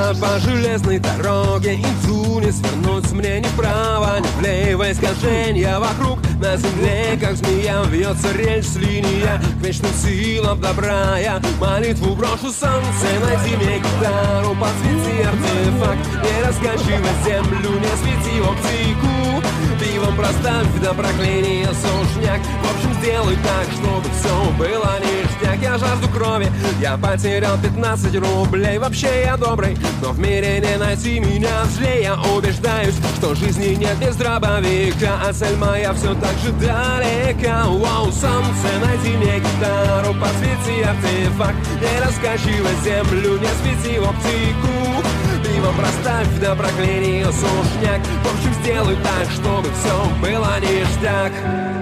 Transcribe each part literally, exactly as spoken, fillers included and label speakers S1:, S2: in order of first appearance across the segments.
S1: я по железной дороге иду, не свернуть мне ни вправо, ни влево. Искажения вокруг на земле, как змея, вьется рельс, линия к вечным силам добра. Я молитву брошу солнце, найди мне гитару, подсвети артефакт, не раскачивай землю, не свети оптику. Пивом проставь до проклятия сушняк. В общем, сделай так, чтобы все было ништяк. Я жажду крови, я потерял пятнадцать рублей. Вообще я добрый, но в мире не найти меня зле. Я убеждаюсь, что жизни нет без дробовика, а цель моя все так же далека. Вау, солнце, найди мне гитару, подсвети артефакт, не раскачивай землю, не свети оптику. Пиво проставь до проклятия сушняк. В общем, сделай так, чтобы все было ништяк.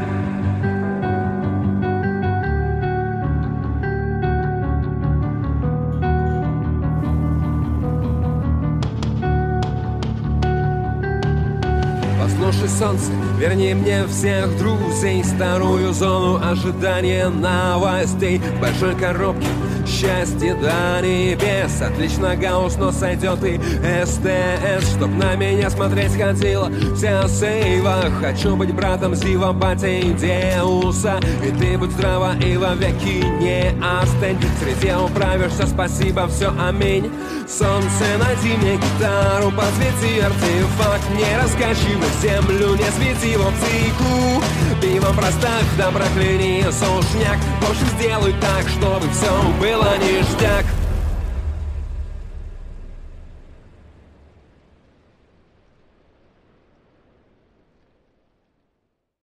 S1: Послушай, солнце, верни мне всех друзей, старую зону ожидания новостей. В большой коробке счастье до небес. Отлично гаусс, но сойдет и СТС. Чтоб на меня смотреть ходила вся сейва. Хочу быть братом Зива, батей Деуса. И ты будь здрава и вовеки не остынь. В среде управишься, спасибо, все, аминь. Солнце, найди мне гитару, подсвети артефакт, не раскачивай землю, не свети в оптику. Пивом проставь до проклятия сушняк. В общем, сделай так, чтобы все было ништяк.